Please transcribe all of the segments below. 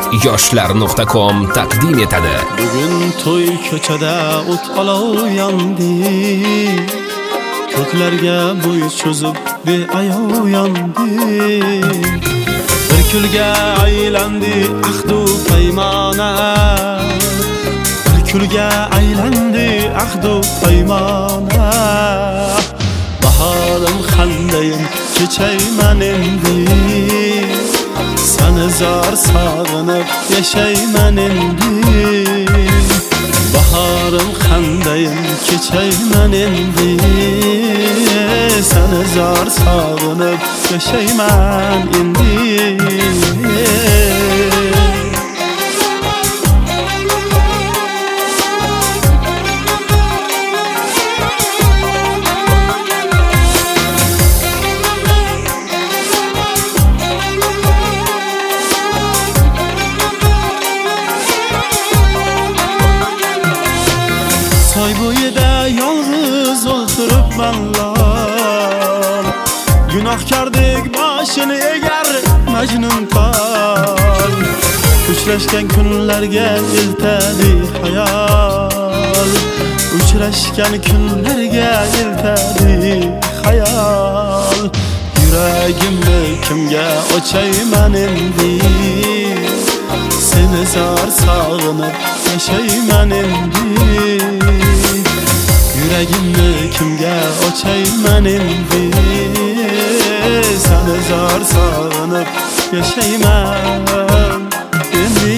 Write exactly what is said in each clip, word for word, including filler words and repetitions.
yoshlar nuqta com taqdim etadi. Bugun to'y ko'chada o't olov yondi, ko'klarga bo'y cho'zib beayov yondi. Bir kulga aylandi ahdu paymona, bir kulga aylandi ahdu paymona. Bahorim qandayin kechayman endi, seni zor sog'inib yashayman endi. Bahorim qandayin kechayman endi, seni zor sog'inib yashayman endi. Soy bo'yida yolg'iz o'tiribmanlar, gunohkordek boshini egar majnun qol. Uchrashgan kunlarga eltadi xayol, uchrashgan kunlarga eltadi xayol. Yuragimni kimga ochayman endi, seni zor sog'inib yashayman endi. Yuragimni kimga ochayman endi, seni zor sog'inib yashayman endi.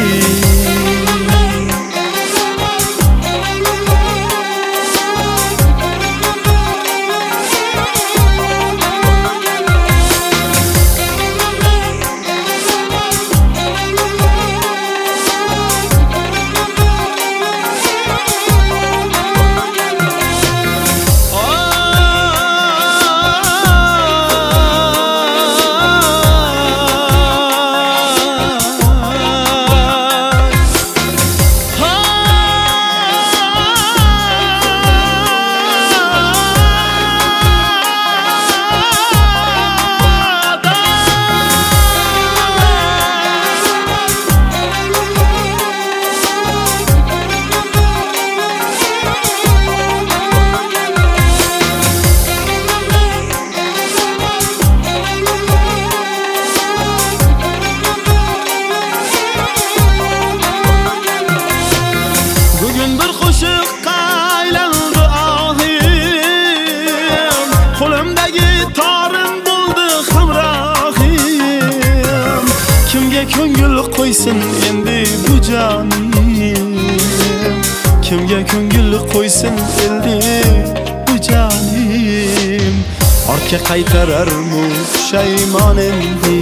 Ko'ngil qo'ysin endi bu jonim, kimga ko'ngil qo'ysin endi bu jonim. Orqa qaytarar pushaymon endi,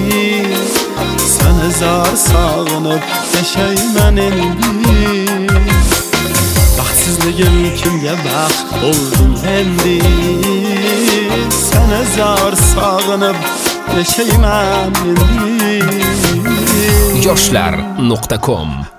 seni zor sog'inib yashayman endi. Baxtsizligim kimga baxt bo'ldim endi, seni zor sog'inib yashayman endi. yoshlar nuqta com